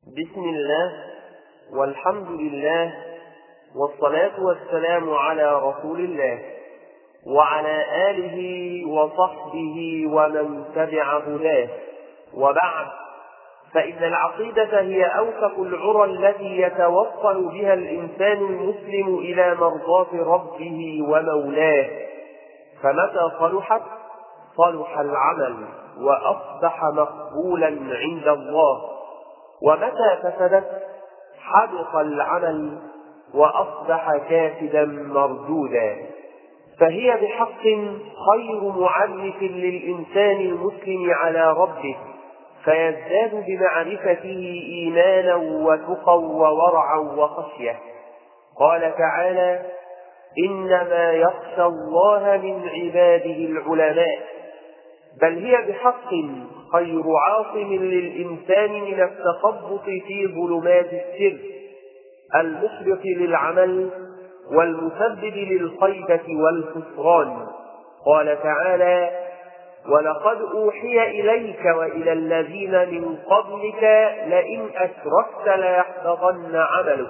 بسم الله والحمد لله والصلاة والسلام على رسول الله وعلى آله وصحبه ومن تبع هداه، وبعد، فإن العقيدة هي أوثق العرى التي يتوصل بها الإنسان المسلم إلى مرضاة ربه ومولاه، فمتى صلحت صلح العمل وأصبح مقبولا عند الله، ومتى فسدت حبط العمل وأصبح كافدا مردودا. فهي بحق خير معرف للإنسان المسلم على ربه، فيزداد بمعرفته إيمانا وتقى وورعا وخشية. قال تعالى: إنما يخشى الله من عباده العلماء. بل هي بحق خير عاصم للإنسان من التخبط في ظلمات السر المحبط للعمل والمسبب للخيبة والخسران. قال تعالى: ولقد أوحي إليك وإلى الذين من قبلك لئن أشركت ليحبطن عملك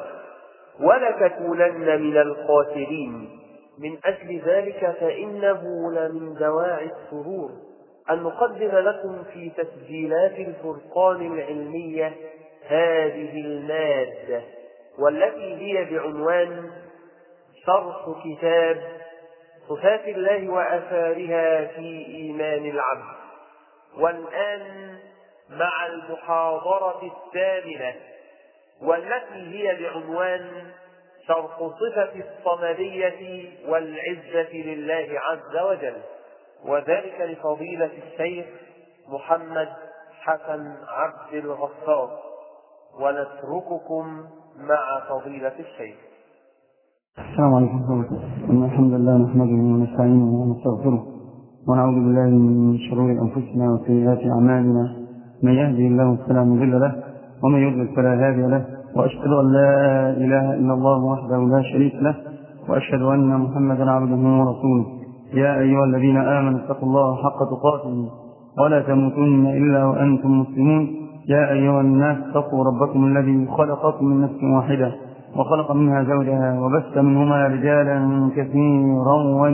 ولتكونن من الخاسرين. من أجل ذلك فإنه لمن دواعي السرور أن نقدم لكم في تسجيلات الفرقان العلمية هذه المادة، والتي هي بعنوان شرح كتاب صفات الله وآثارها في إيمان العبد. والآن مع المحاضرة الثامنة، والتي هي بعنوان شرح صفة الصمدية والعزة لله عز وجل، وذلك لفضيلة الشيخ محمد حسن عبد الغفار. ونترككم مع فضيلة الشيخ. السلام عليكم ورحمة الله وبركاته. إن الحمد لله نحمده ونستعينه ونستغفره ونعوذ بالله من شرور أنفسنا وسيئات أعمالنا. من يهدي الله فلا مضل له ومن يضلل فلا هادي له، وأشهد أن لا إله إلا الله وحده لا شريك له، وأشهد أن محمدا عبده ورسوله. يا أيها الذين آمنوا اتقوا الله حق تقاته ولا تموتن إلا وأنتم مسلمون. يا أيها الناس اتقوا ربكم الذي خلقكم من نفس واحدة وخلق منها زوجها وبث منهما رجالا كثيرا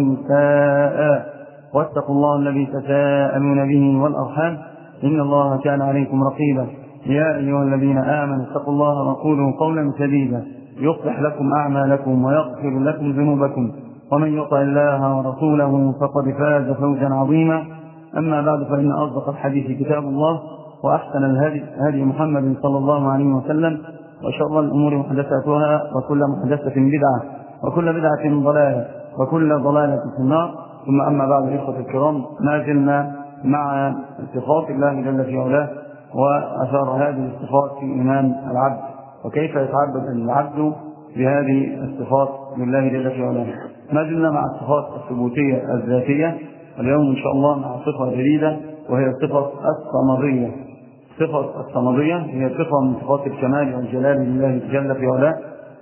ونساء، واتقوا الله الذي تساءلون به والأرحام إن الله كان عليكم رقيبا. يا أيها الذين آمنوا اتقوا الله وقولوا قولا سديدا يصلح لكم أعمالكم ويغفر لكم ذنوبكم، ومن يطع الله ورسوله فقد فاز فوزا عظيما. أما بعد، فإن أصدق الحديث كتاب الله، وأحسن الهدي هدي محمد صلى الله عليه وسلم، وشر الأمور محدثاتها، وكل محدثة بدعة، وكل بدعة ضلالة، وكل ضلالة في النار. ثم أما بعد، الإخوة الكرام، ما زلنا مع صفات الله جل في علاه وأثار هذه الصفات في إيمان العبد، وكيف يتعبد العبد بهذه الصفات لله جل في علاه. ما زلنا مع الصفات الثبوتية الذاتية، واليوم إن شاء الله مع صفة جديدة، وهي صفة الصمدية. صفة الصمدية هي صفة من صفات الكمال والجلال لله جل في علاه،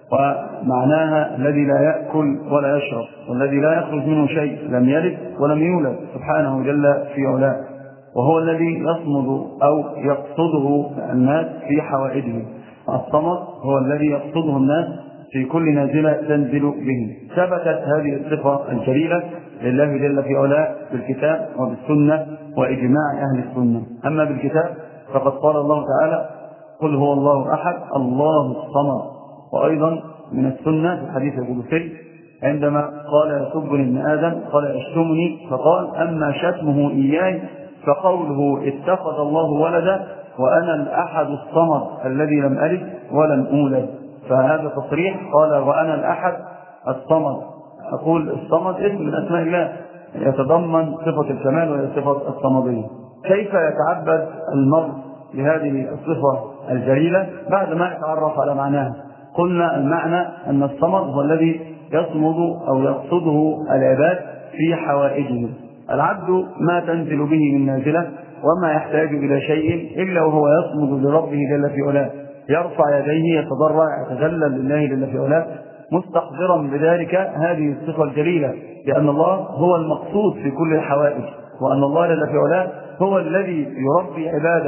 ومعناها الذي لا يأكل ولا يشرب، والذي لا يخرج منه شيء، لم يلد ولم يولد سبحانه جل في علاه، وهو الذي يصمد أو يقصده الناس في حوائجهم. الصمد هو الذي يقصده الناس في كل نازلة تنزل به. ثبتت هذه الصفة الجليلة لله جل في علاه بالكتاب وبالسنة وإجماع أهل السنة. أما بالكتاب فقد قال الله تعالى: قل هو الله أحد الله الصمد. وأيضا من السنة في الحديث القدسي عندما قال يسبني ابن آدم قال يشتمني، فقال: أما شتمه إياي فقوله اتخذ الله ولدا وأنا الأحد الصمد الذي لم ألد ولم أولد. فهذا تصريح، قال وأنا الأحد الصمد. أقول الصمد اسم من أسماء الله يتضمن صفة الكمال وهي صفة الصمدية. كيف يتعبد المرء بهذه الصفة الجليلة بعد ما يتعرف على معناها؟ قلنا المعنى أن الصمد هو الذي يصمد أو يقصده العباد في حوائجهم. العبد ما تنزل به من نازلة وما يحتاج إلى شيء إلا وهو يصمد لربه جل في علاه، يرفع يديه، يتضرع، يتذلل لله جل في علاه، مستحضرا بذلك هذه الصفة الجليلة، لأن الله هو المقصود في كل الحوائج، وأن الله جل في علاه هو الذي يربي عباده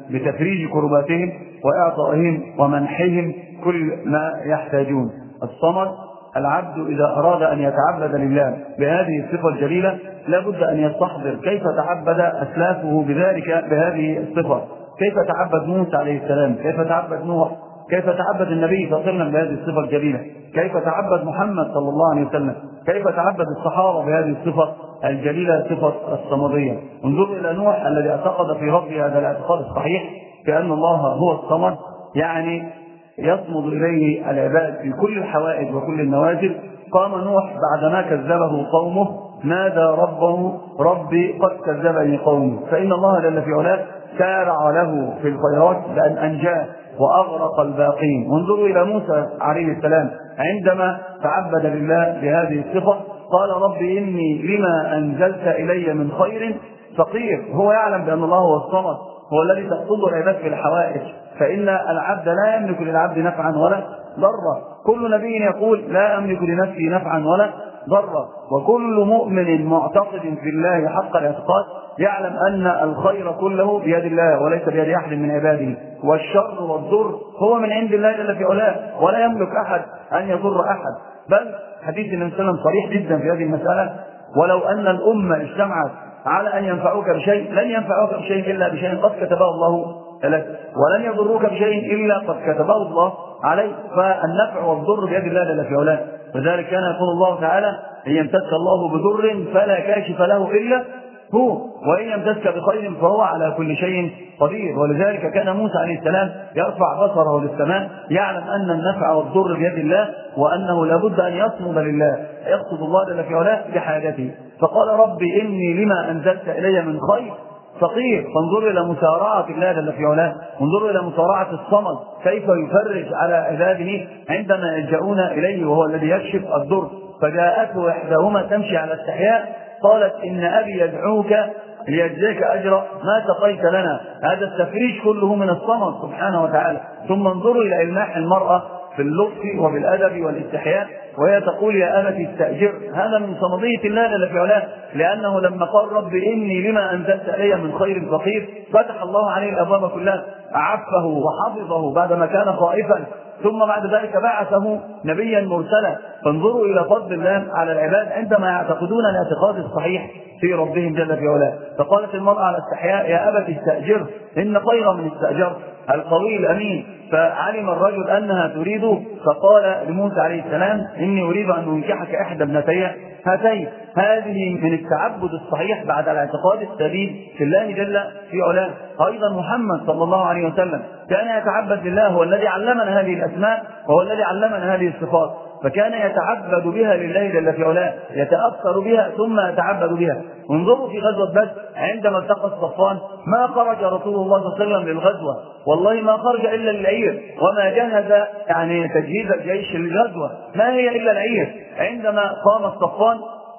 بتفريج كرباتهم وإعطائهم ومنحهم كل ما يحتاجون. الصمد العبد إذا أراد أن يتعبد لله بهذه الصفة الجليلة لابد أن يستحضر كيف تعبد أسلافه بذلك بهذه الصفة، كيف تعبد موسى عليه السلام، كيف تعبد نوح، كيف تعبد النبي صلى الله عليه وسلم بهذه الصفة الجليلة، كيف تعبد محمد صلى الله عليه وسلم، كيف تعبد الصحابة بهذه الصفة الجليلة صفة الصمدية. انظروا إلى نوح الذي اعتقد في ربه هذا الاعتقاد الصحيح بأن الله هو الصمد، يعني يصمد إليه العباد في كل الحوائج وكل النوازل. قام نوح بعدما كذبه قومه نادى ربه ربي قد كذبني قومي، فإن الله جل في علاه سارع له في الخيرات بأن أنجاه وأغرق الباقين. وانظروا إلى موسى عليه السلام عندما تعبد لله بهذه الصفة قال ربي إني لما أنزلت إلي من خير فقير. هو يعلم بأن الله هو الصمد، هو الذي تقصده العباد في الحوائج، فإن العبد لا يملك للعبد نفعا ولا ضرا. كل نبي يقول لا أملك لنفسي نفعا ولا ضرا، وكل مؤمن معتقد في الله حق الاعتقاد يعلم أن الخير كله بيد الله وليس بيد أحد من عباده، والشر والضر هو من عند الله جل في علاه، ولا يملك أحد أن يضر أحد. بل حديث النبي صلى الله عليه وسلم صريح جدا في هذه المسألة: ولو أن الأمة اجتمعت على أن ينفعوك بشيء لن ينفعوك بشيء إلا بشيء قد كتبه الله لك، ولن يضروك بشيء إلا قد كتبه الله عليك. فالنفع والضر بيد الله جل في علاه. وذلك كان يقول الله تعالى: إن يمسسك الله بضر فلا كاشف له إلا هو، وإن يمسسك بخير فهو على كل شيء قدير. ولذلك كان موسى عليه السلام يرفع بصره للسماء يعلم أن النفع والضر بيد الله، وأنه لابد أن يصمد لله، يقصد الله جل في علاه بحاجته. فقال ربي إني لما أنزلت إلي من خير فقير. فانظروا إلى مسارعة الله جل في علاه، انظروا إلى مسارعة الصمد كيف يفرج على عباده عندما يلجؤون إليه وهو الذي يكشف الضر. فجاءته إحداهما تمشي على استحياء قالت إن أبي يدعوك ليجزيك أجر ما سقيت لنا. هذا التفريج كله من الصمد سبحانه وتعالى. ثم انظروا إلى إلماح المرأة في اللطف وبالأدب والاستحياء وهي تقول يا أبت استأجر. هذا من صمدية الله جل في علاه، لأنه لما قال رب إني لما أنزلت إلي من خير فقير فتح الله عليه الأبواب كلها، أعفه وحفظه بعدما كان خائفا، ثم بعد ذلك بعثه نبيا مرسلا. فانظروا إلى فضل الله على العباد عندما يعتقدون الاعتقاد الصحيح في ربهم جل في علاه. فقالت المرأة على استحياء يا أبت استأجر إن خير من استأجر القوي الأمين. فعلم الرجل أنها تريد فقال لموسى عليه السلام إني أريد أن أنكحك إحدى ابنتي هاتين. هذه من التعبد الصحيح بعد الاعتقاد السديد في الله جل في علاه. أيضا محمد صلى الله عليه وسلم كان يتعبد لله، هو الذي علمنا هذه الأسماء وهو الذي علمنا هذه الصفات، فكان يتعبد بها لله جل في علاه، يتأثر بها ثم يتعبد بها. انظروا في غزوة بدر عندما التقى الصفان ما خرج رسول الله صلى الله عليه وسلم للغزوة، والله ما خرج إلا للعير، وما جهز يعني تجهيز الجيش للغزوة ما هي إلا العير. عندما قام الصفان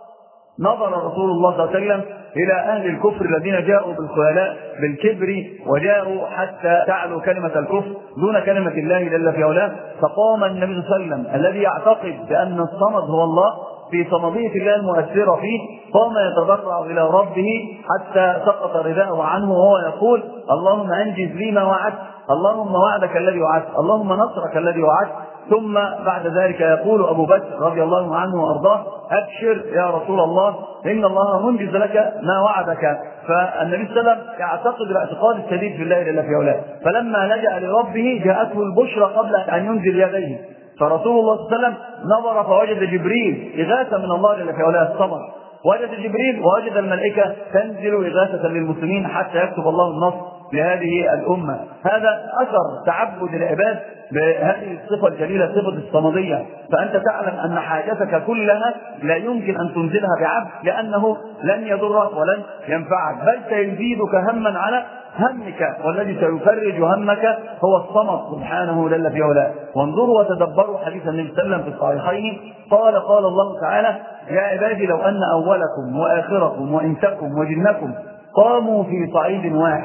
نظر رسول الله صلى الله عليه وسلم إلى أهل الكفر الذين جاءوا بالخيلاء بالكبر وجاءوا حتى تعلو كلمة الكفر دون كلمة الله جل في علاه. فقام النبي صلى الله عليه وسلم الذي يعتقد بأن الصمد هو الله في صمدية الله المؤثرة فيه، قام يتضرع إلى ربه حتى سقط رداءه عنه وهو يقول اللهم أنجز لي ما وعدت، اللهم وعدك الذي وعدت، اللهم نصرك الذي وعدت. ثم بعد ذلك يقول أبو بكر رضي الله عنه وأرضاه أبشر يا رسول الله إن الله منجز لك ما وعدك. فالنبي صلى الله عليه وسلم يعتقد الاعتقاد الشديد في الله جل في علاه، فلما لجأ لربه جاءته البشرى قبل أن ينزل يديه. فرسول الله صلى الله عليه وسلم نظر فوجد جبريل إغاثة من الله جل في علاه الصمد، وجد جبريل ووجد الملائكة تنزل إغاثة للمسلمين حتى يكتب الله النصر لهذه الأمة. هذا أثر تعبد العباد بهذه الصفة الجليلة صفة الصمدية. فأنت تعلم أن حاجتك كلها لا يمكن أن تنزلها بعبد، لأنه لن يضرك ولن ينفعك، بل سيزيدك هما على همك، والذي سيفرج همك هو الصمد سبحانه جل في علاه. وانظروا وتدبروا حديث النبي صلى الله عليه وسلم في الصحيحين قال الله تعالى يا عبادي لو أن أولكم وآخركم وإنسكم وجنكم قاموا في صعيد واحد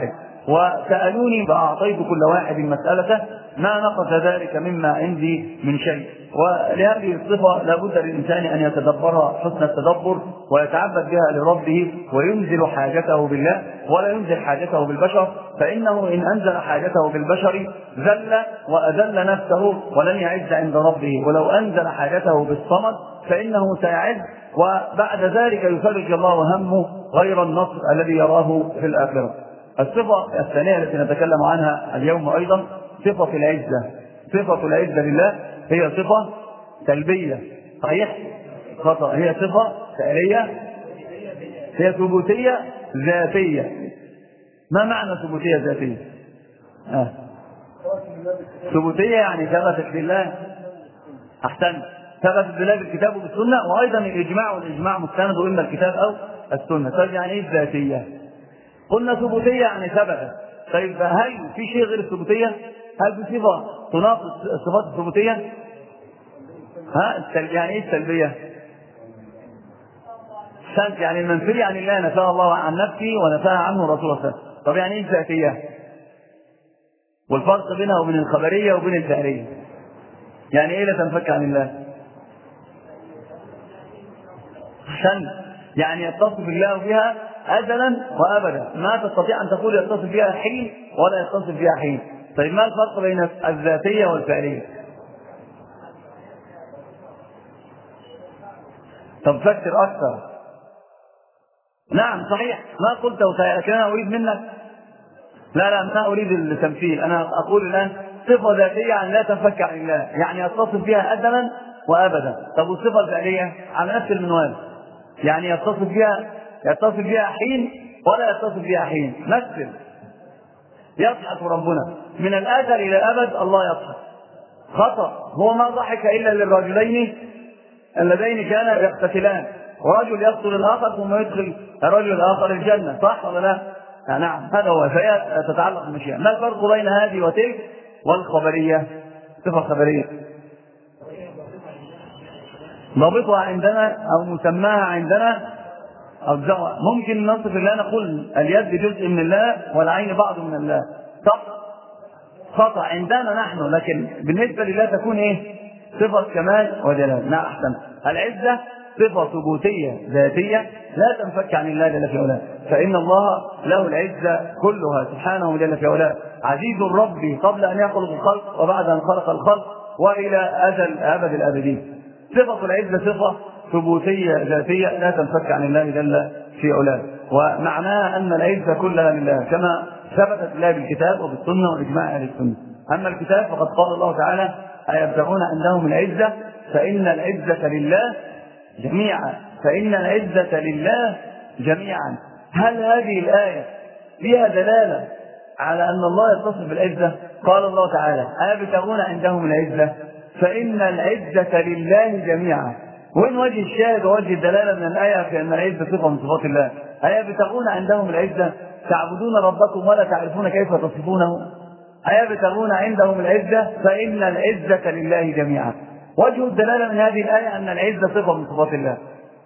وسألوني فأعطيت كل واحد مسألته ما نقص ذلك مما عندي من شيء. ولهذه الصفة لابد للإنسان أن يتدبرها حسن التدبر ويتعبد بها لربه وينزل حاجته بالله ولا ينزل حاجته بالبشر، فإنه إن أنزل حاجته بالبشر ذل وأذل نفسه ولن يعز عند ربه، ولو أنزل حاجته بالصمد فإنه سيعز وبعد ذلك يفرج الله همه غير النصر الذي يراه في الآخرة. الصفة الثانية التي نتكلم عنها اليوم أيضا صفة العزة. صفة العزة لله هي صفة سلبية، صحيح؟ خطأ. هي صفة فعلية، هي ثبوتية ذاتية. ما معنى ثبوتية ذاتية؟ ثبوتية يعني ثبتت لله. أحسن، ثبتت لله بالكتاب وبالسنة، وأيضا الإجماع، والإجماع مستند إما الكتاب أو السنة. طيب يعني إيه الذاتية؟ قلنا ثبوتية يعني ثبتت. طيب هل في شيء غير الثبوتية؟ هل في صفة تناقض الصفات الثبوتية؟ يعني ايه السلبية؟ يعني المنفي عن الله نفاه الله عن نفسه ونفاه عنه رسول الله صلى الله عليه وسلم. طب يعني ايه الذاتية؟ والفرق بينها وبين الخبرية وبين الفعلية. يعني ايه لا تنفك عن الله؟ يعني يتصف الله بها أزلا وأبدا، ما تستطيع أن تقول يتصف بها حين ولا يتصف بها حين. طيب ما الفرق بين الذاتية والفعلية؟ طب فكر أكثر. نعم صحيح، ما قلت لكن أنا أريد منك، لا ما أريد التمثيل، أنا أقول الآن صفة ذاتية عن لا تنفك عن الله، يعني يتصف بها أزلا وأبدا. طب والصفة الفعلية على نفس المنوال، يعني يتصف بها حين ولا يتصف بها حين. مثل يضحك ربنا من الازل الى الابد، الله يضحك. خطأ، هو ما ضحك الا للرجلين اللذين كانا يقتتلان، ورجل يقتل الاخر ثم يدخل الرجل الاخر الجنه، صح ولا لا؟ نعم، هذا هو. فهي تتعلق بالمشيئه. ما الفرق بين هذه وتلك والخبريه؟ صفه خبريه ضابطها عندنا او مسماها عندنا الجوهر. ممكن نصف الله نقول اليد جزء من الله والعين بعض من الله، صح؟ خطأ عندنا نحن، لكن بالنسبة لله تكون ايه؟ صفة كمال وجلال. نعم أحسن. العزة صفة ثبوتية ذاتية لا تنفك عن الله جل في علاه، فإن الله له العزة كلها سبحانه جل في علاه، عزيز الرب قبل أن يخلق الخلق وبعد أن خلق الخلق وإلى أزل أبد الآبدين. صفة العزة صفة ثبوتية ذاتية لا تنفك عن الله جل في علاه، ومعناها أن العزة كلها لله كما ثبتت الله بالكتاب وبالسنة وإجماع أهل السنة. أما الكتاب فقد قال الله تعالى: أيبتغون عندهم العزة فإن العزة لله جميعا، فإن العزة لله جميعا. هل هذه الآية فيها دلالة على أن الله يتصف بالعزة؟ قال الله تعالى: أيبتغون عندهم العزة فإن العزة لله جميعا. وين وجه الشاهد ووجه الدلالة من الآية في أن العزة صفة من صفات الله؟ أيبتغون عندهم العزة، تعبدون ربكم ولا تعرفون كيف تصفونه. أيبتغون عندهم العزة فإن العزة لله جميعا. وجه الدلالة من هذه الآية أن العزة صفة من صفات الله.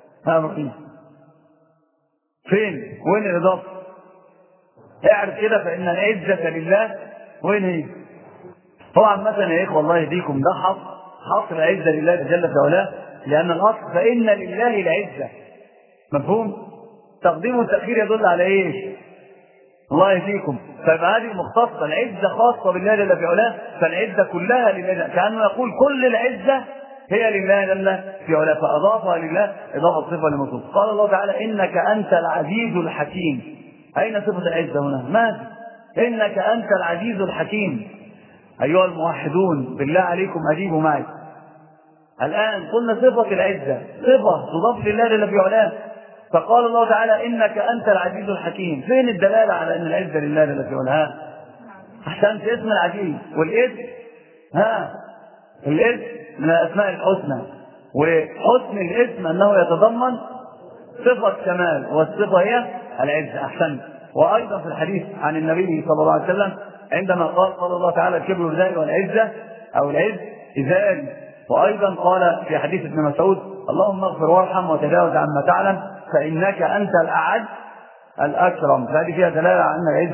فين؟ وين الإضافة؟ اعرف كده، فإن العزة لله وين هي؟ طبعا مثلا يا إخوة الله يهديكم، ده حصر العزة لله جل في علاه، لأن الأصل فإن لله العزة. مفهوم؟ تقديم والتأخير يدل على إيش؟ الله يهديكم. فيبقى هذه مختصة، العزة خاصة بالله جل في علاه، فالعزة كلها لله، كأنه يقول كل العزة هي لله جل في علاه، فأضافها لله إضافة صفة لموصوف. قال الله تعالى: إنك أنت العزيز الحكيم. أين صفة العزة هنا؟ ماذا؟ إنك أنت العزيز الحكيم. أيها الموحدون بالله عليكم أجيبوا معي. الآن قلنا صفة العزة صفة تضاف لله جل في علاه، فقال الله تعالى: إنك أنت العزيز الحكيم. فين الدلالة على أن العزة لله جل في علاه؟ أحسنت، اسم العزيز والاسم الاسم من الأسماء الحسنى، وحسن الاسم أنه يتضمن صفة كمال، والصفة هي العزة. أحسنت. وأيضا في الحديث عن النبي صلى الله عليه وسلم عندما قال الله تعالى: الكبر ردائي والعزة أو العز إزاري. وأيضا قال في حديث ابن مسعود: اللهم اغفر وارحم وتجاوز عما تعلم فإنك أنت الأعز الأكرم. فهذه فيها دلالة على أن العزة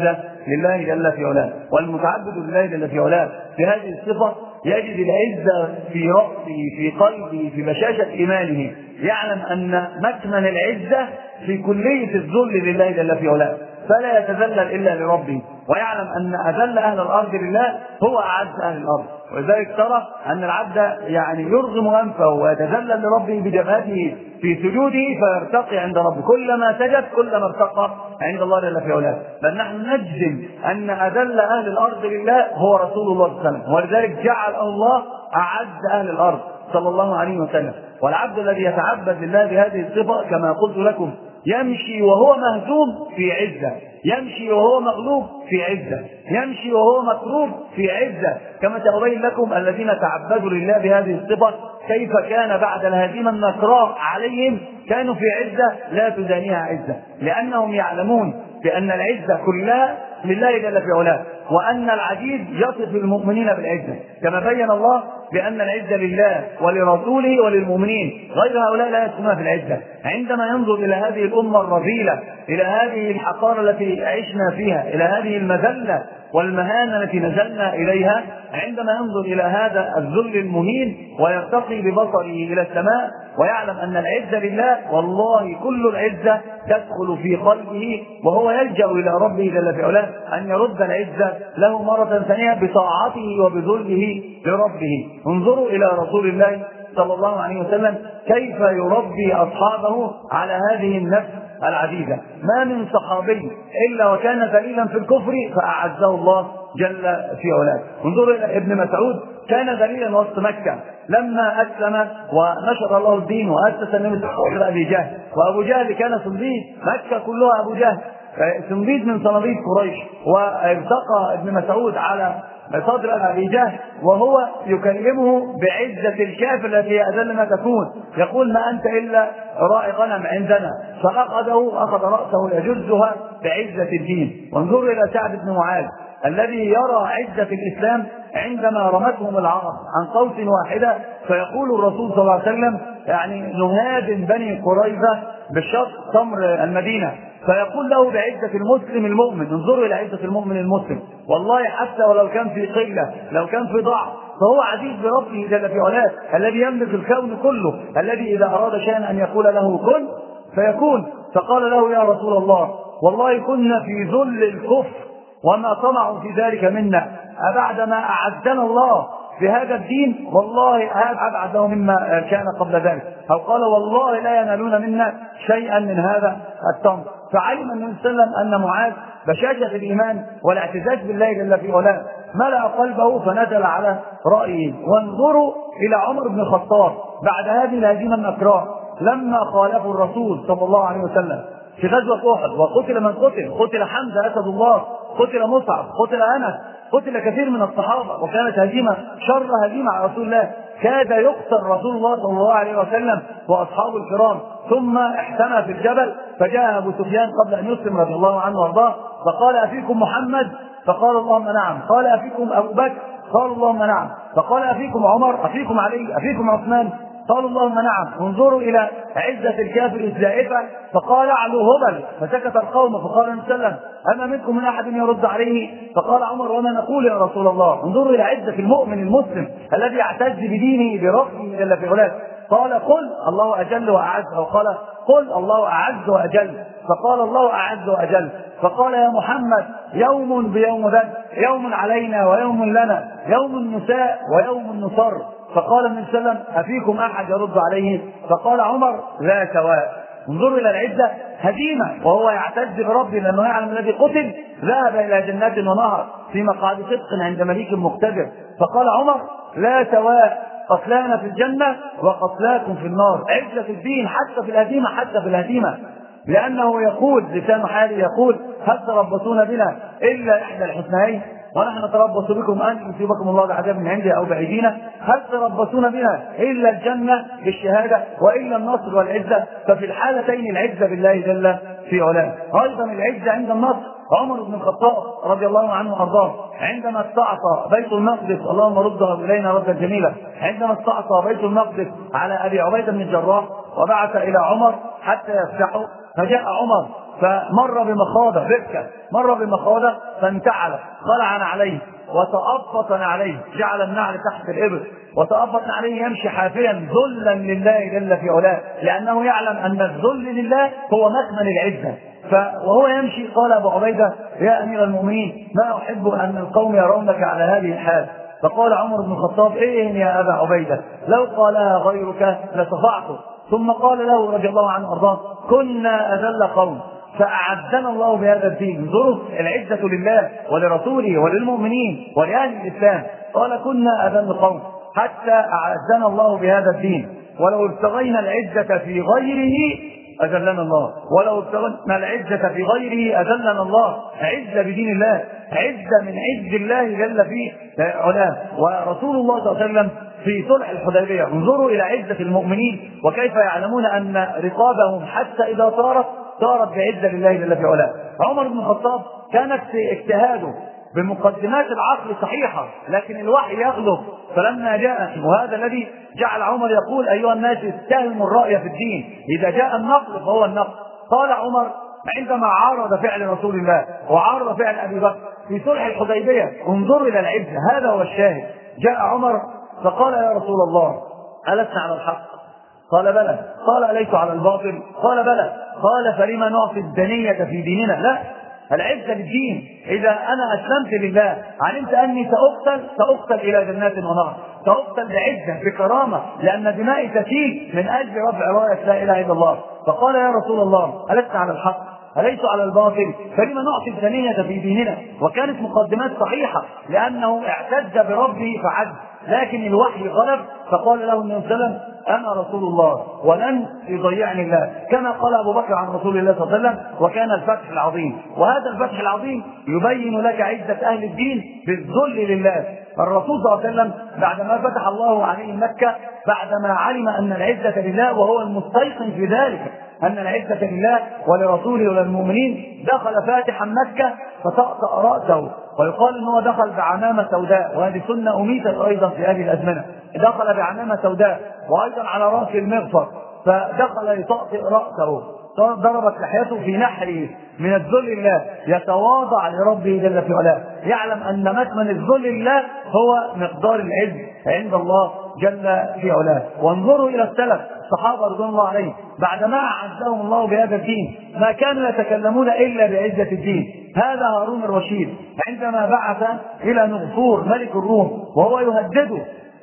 لله جل في علاه، والمتعبد لله جل في علاه بهذه الصفة يجد العزة في رأسه، في قلبه، في بشاشة إيمانه، يعلم أن مكمن العزة في كلية الذل لله جل في علاه، فلا يتذلل إلا لربه، ويعلم أن أذل أهل الأرض لله هو أعز أهل الأرض. ولذلك ترى أن العبد يعني يرغم أنفه ويتذلل لربه بجبهته في سجوده فيرتقي عند ربه، كلما سجد كلما ارتقى عند الله جل في علاه. بل نحن نجزم أن أذل أهل الأرض لله هو رسول الله صلى الله عليه وسلم، ولذلك جعل الله أعز أهل الأرض صلى الله عليه وسلم. والعبد الذي يتعبد لله بهذه الصفة كما قلت لكم يمشي وهو مهزوم في عزة، يمشي وهو مغلوب في عزة، يمشي وهو مكروب في عزة، كما سأبين لكم الذين تعبدوا لله بهذه الصفة كيف كان بعد الهزيمة النكراء عليهم، كانوا في عزة لا تدانيها عزة، لأنهم يعلمون بأن العزة كلها لله جل في علاه، وأن العزيز يصف المؤمنين بالعزة، كما بين الله بأن العزة لله ولرسوله وللمؤمنين، غير هؤلاء لا يدخلون في العزة. عندما ينظر إلى هذه الأمة الرذيلة، إلى هذه الحقارة التي عشنا فيها، إلى هذه المذلة والمهانة التي نزلنا إليها، عندما ينظر إلى هذا الذل المهين ويرتقي ببصره إلى السماء ويعلم أن العزة لله، والله كل العزة تدخل في قلبه، وهو يلجأ إلى ربه جل في علاه أن يرد العزة له مرة ثانية بطاعته وبذله لربه. انظروا إلى رسول الله صلى الله عليه وسلم كيف يربي أصحابه على هذه النفس العزيزة. ما من صحابي إلا وكان ذليلا في الكفر فأعزه الله جل في علاه. انظروا إلى ابن مسعود، كان ذليلا وسط مكة، لما أسلم ونشر الله الدين وأسس النبي صلى الله عليه وسلم أبي جهل، وأبو جهل كان صنديد مكة كلها أبو جهل، صنديد من صناديد قريش، وارتقى ابن مسعود على صدر أبي جهل وهو يكلمه بعزة الكافر التي هي أذل ما تكون، يقول ما أنت إلا راعي غنم عندنا، أخذ رأسه يجزها بعزة الدين. وانظروا إلى سعد بن معاذ الذي يرى عزة الإسلام عندما رمتهم العرب عن قوس واحدة، فيقول الرسول صلى الله عليه وسلم يعني نهادن بني قريظة بالشرق تمر المدينة، فيقول له بعزة المسلم المؤمن. انظروا إلى عزة المؤمن المسلم، والله حتى ولو كان في قلة، لو كان في ضعف، فهو عزيز بربه جل في علاه، الذي يملك الكون كله، الذي إذا أراد شيئا أن يقول له كن فيكون. فقال له يا رسول الله والله كنا في ذل الكفر وما طمعوا في ذلك منا، أبعدما أعزنا الله بهذا الدين والله أبعده مما كان قبل ذلك، أو قال والله لا ينالون منا شيئا من هذا التمر. فعلم النبي صلى الله عليه وسلم أن معاذ بشاشة الإيمان والاعتزاز بالله جل في علاه ملأ قلبه فنزل على رأيه. وانظروا إلى عمر بن الخطاب بعد هذه الهزيمة النكراء لما خالفوا الرسول صلى الله عليه وسلم في غزوة أحد، وقتل من قتل حمزة أسد الله، قتل مصعب، قتل أنس، قتل كثير من الصحابة، وكانت هزيمة شر هزيمة على رسول الله، كاد يقتل رسول الله صلى الله عليه وسلم وأصحابه الكرام، ثم احتمى في الجبل فجاء أبو سفيان قبل أن يسلم رضي الله عنه وارضاه فقال أفيكم محمد؟ فقال اللهم نعم. قال أفيكم أبو بكر؟ قال اللهم نعم. فقال أفيكم عمر؟ أفيكم علي؟ أفيكم عثمان؟ قالوا اللهم نعم. انظروا إلى عزة الكافر الزائفة، فقال اعلو هبل، فسكت القوم، فقال النبي صلى الله عليه وسلم أما منكم من أحد يرد عليه؟ فقال عمر وما نقول يا رسول الله. انظروا إلى عزة المؤمن المسلم الذي يعتز بدينه بربه جل في علاه. قال قل الله أجل وأعز، أو قال قل الله أعز وأجل، فقال الله أعز وأجل. فقال يا محمد يوم بيوم ذات، يوم علينا ويوم لنا، يوم نساء ويوم نصر. فقال النبي صلى الله عليه وسلم أفيكم أحد يرد عليه؟ فقال عمر لا سواء. انظروا إلى العزة، هزيمة وهو يعتز بربه لأنه يعلم الذي قتل ذهب إلى جنات ونهر في مقعد صدق عند مليك مقتدر. فقال عمر لا سواء، قتلانا في الجنة وقتلاكم في النار. عزة الدين حتى في الهزيمة، حتى في الهزيمة، لأنه يقول لسان حاله يقول هل تربصون بنا إلا إحدى الحسنيين ونحن نتربص بكم أن يصيبكم الله بعذاب من عنده أو بأيدينا. هل تربصون بنا إلا الجنة بالشهادة وإلا النصر والعزة؟ ففي الحالتين العزة بالله جل في علاه. أيضا العزة عند النصر، عمر بن الخطاب رضي الله عنه وارضاه عندما استعصى بيت المقدس، اللهم ردها إلينا ردا جميلا، عندما استعصى بيت المقدس على أبي عبيدة بن الجراح وبعث إلى عمر حتى يفتحه، فجاء عمر فمر بمخاضة بركة، مر بمخاضة فانتعل، خلع عليه وتأبط عليه، جعل النعل تحت الإبط وتأبط عليه، يمشي حافيا ذلا لله جل في علاه، لأنه يعلم أن الذل لله هو مكمن العزة. وهو يمشي قال أبو عبيدة: يا أمير المؤمنين، ما أحب أن القوم يرونك على هذه الحال. فقال عمر بن الخطاب: إيه يا أبا عبيدة، لو قالها غيرك لصفعته. ثم قال له رضي الله عنه وارضاه: كنا أذل قوم فأعزنا الله بهذا الدين. انظروا العزة لله ولرسوله وللمؤمنين ولأهل الإسلام. قال: كنا أذل قوم حتى أعزنا الله بهذا الدين، ولو ابتغينا العزة في غيره أذلنا الله، ولو ابتغينا العزة في غيره أذلنا الله. عزة بدين الله، عزة من عز الله جل في علاه. ورسول الله صلى الله عليه وسلم في صلح الحديبية، انظروا إلى عزة المؤمنين وكيف يعلمون أن رقابهم حتى إذا صارت بعزة لله جل في علاه. عمر بن الخطاب كانت اجتهاده بمقدمات العقل صحيحة، لكن الوحي يغلب. فلما جاء، وهذا الذي جعل عمر يقول: أيها الناس اتهموا الرأي في الدين، إذا جاء النقل فهو النقل. قال عمر عندما عارض فعل رسول الله وعارض فعل أبي بكر في صلح الحديبية، انظروا إلى العزة، هذا هو الشاهد. جاء عمر فقال: يا رسول الله، ألسنا على الحق؟ قال: بلى. قال: أليس على الباطل؟ قال: بلى. قال: فلما نعطي الدنية في ديننا؟ لا، العزة بالدين. إذا أنا أسلمت لله علمت أني سأقتل إلى جنات ونار، سأقتل بعزة بكرامة، لأن دمائي تسيل من أجل رفع راية لا إله إلا الله. فقال: يا رسول الله، ألسنا على الحق؟ أليس على الباطل؟ فلما نعطي الدنية في ديننا؟ وكانت مقدمات صحيحة، لأنه اعتز بربه فعز، لكن الوحي غلب. فقال له النبي صلى الله عليه وسلم: أنا رسول الله ولن يضيعني الله، كما قال أبو بكر عن رسول الله صلى الله عليه وسلم. وكان الفتح العظيم، وهذا الفتح العظيم يبين لك عزة أهل الدين بالذل لله. الرسول صلى الله عليه وسلم بعدما فتح الله عليه مكة، بعدما علم أن العزة لله وهو المستيقن في ذلك أن العزة لله ولرسوله وللمؤمنين، دخل فاتحا مكة فطأطأ رأسه، ويقال أنه دخل بعمامة سوداء، وهذه سنة أميتت أيضا في هذه الأزمنة. دخل بعمامة سوداء وأيضا على رأس المغفر، فدخل يطأطئ رأسه، ضربت لحيته في نحره من الذل لله، يتواضع لربه جل في علاه، يعلم أن مكمن الذل لله هو مقدار العز عند الله جل في علاه. وانظروا إلى السلف الصحابة رضوان الله عليهم، بعدما أعزهم الله بهذا الدين ما كانوا يتكلمون إلا بعزة الدين. هذا هارون الرشيد عندما بعث إلى نغفور ملك الروم وهو يهدده،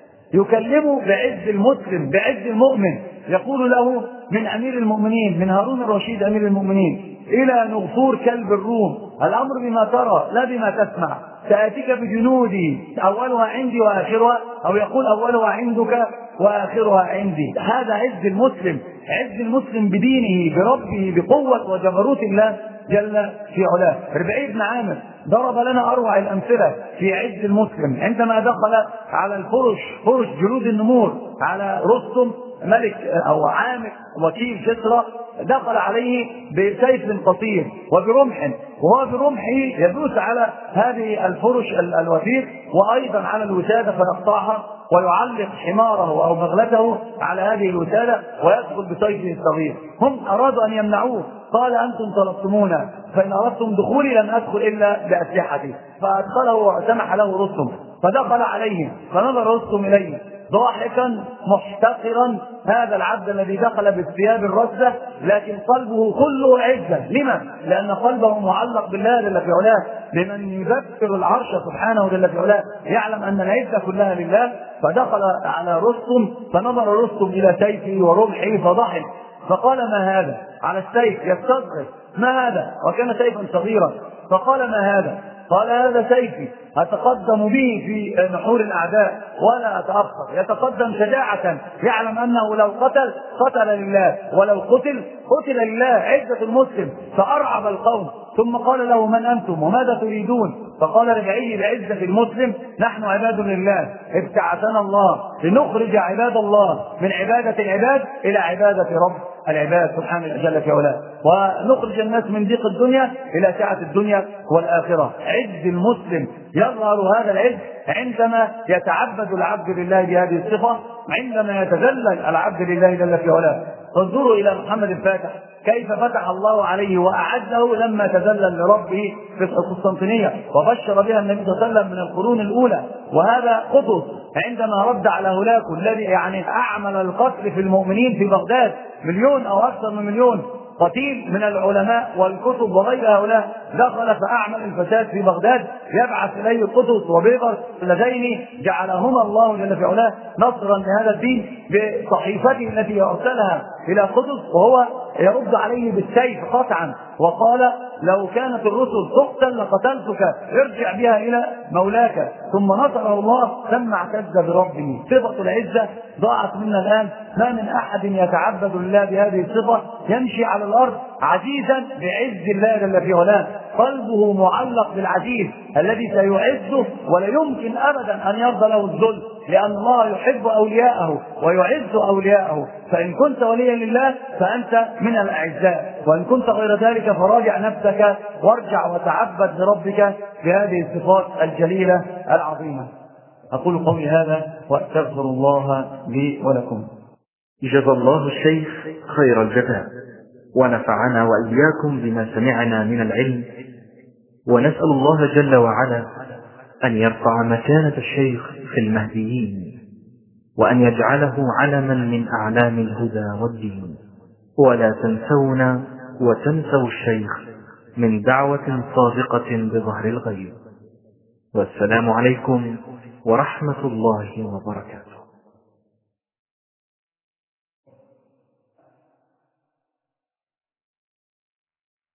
يكلمه بعز المسلم بعز المؤمن، يقول له: من أمير المؤمنين، من هارون الرشيد أمير المؤمنين، إلى نغفور كلب الروم، الأمر بما ترى لا بما تسمع، سآتيك بجنودي أولها عندي وآخرها، أو يقول أولها عندك وآخرها عندي. هذا عز المسلم، عز المسلم بدينه بربه بقوة وجبروت الله جل في علاه. ربعي بن عامر ضرب لنا أروع الأمثلة في عز المسلم عندما دخل على فرش جلود النمور على رستم ملك أو عامر وكيل كسرى، دخل عليه بسيف قصير وبرمح، وهو برمحه يدوس على هذه الفرش الوثيق وأيضا على الوسادة فيقطعها، ويعلق حماره أو بغلته على هذه الوسادة ويدخل بسيفه الصغير. هم أرادوا أن يمنعوه، قال: أنتم طلبتمونا، فإن أردتم دخولي لن أدخل إلا بأسلحتي. فأدخله وسمح له رستم، فدخل عليهم، فنظر رستم إليه ضاحكا محتقرا هذا العبد الذي دخل بالثياب الرزة، لكن قلبه كله عزة. لما؟ لأن قلبه معلق بالله جل في علاه، لمن يذكر العرش سبحانه جل في علاه، يعلم أن العزة كلها لله. فدخل على رستم، فنظر رستم إلى سيفه ورمحه فضحك، فقال: ما هذا؟ على السيف يستصغر: ما هذا؟ وكان سيفا صغيرا. فقال: ما هذا؟ قال: هذا سيفي أتقدم به في نحور الأعداء ولا أتأخر. يتقدم شجاعة، يعلم أنه لو قتل لله، ولو قتل لله. عزة المسلم. فأرعب القوم، ثم قال له: من أنتم وماذا تريدون؟ فقال ربعي بعزة المسلم: نحن عباد لله، ابتعثنا الله لنخرج عباد الله من عبادة العباد إلى عبادة رب العباد سبحانه جل في علاه، ونخرج الناس من ضيق الدنيا إلى سعة الدنيا والآخرة. عز المسلم يظهر هذا العز عندما يتعبد العبد لله بهذه الصفة، عندما يتذلل العبد لله جل في علاه. انظروا إلى محمد الفاتح كيف فتح الله عليه وأعده لما تذلل لربه في القسطنطينية، وبشر بها النبي صلى الله عليه وسلم من القرون الأولى. وهذا قطز عندما رد على هولاكو الذي يعني أعمل القتل في المؤمنين في بغداد، 1,000,000 أو أكثر من 1,000,000 قتيل من العلماء والكتب وغير هؤلاء، دخل فأعمل الفساد في بغداد، يبعث إليه قطز وبيبر اللذين جعلهما الله جل في علاه نصرا لهذا الدين بصحيفته التي أرسلها إلى قطز، وهو يرد عليه بالسيف قطعا، وقال: لو كانت الرسل تقتل لقتلتك، ارجع بها إلى مولاك. ثم نصره الله ثم اعتز بربه. صفة العزة ضاعت منا الآن، ما من أحد يتعبد لله بهذه الصفة يمشي على الأرض عزيزا بعز الله جل في علاه، قلبه معلق بالعزيز الذي سيعزه ولا يمكن أبدا أن يرضى له الذل، لأن الله يحب أولياءه ويعز أولياءه. فإن كنت وليا لله فأنت من الأعزاء، وإن كنت غير ذلك فراجع نفسك وارجع وتعبد لربك بهذه الصفات الجليلة العظيمة. أقول قولي هذا وأستغفر الله لي ولكم. جزا الله الشيخ خير الجزاء، ونفعنا وإياكم بما سمعنا من العلم، ونسأل الله جل وعلا أن يرفع مكانة الشيخ في المهديين، وأن يجعله علما من أعلام الهدى والدين. ولا تنسونا وتنسوا الشيخ من دعوة صادقة بظهر الغيب. والسلام عليكم ورحمة الله وبركاته.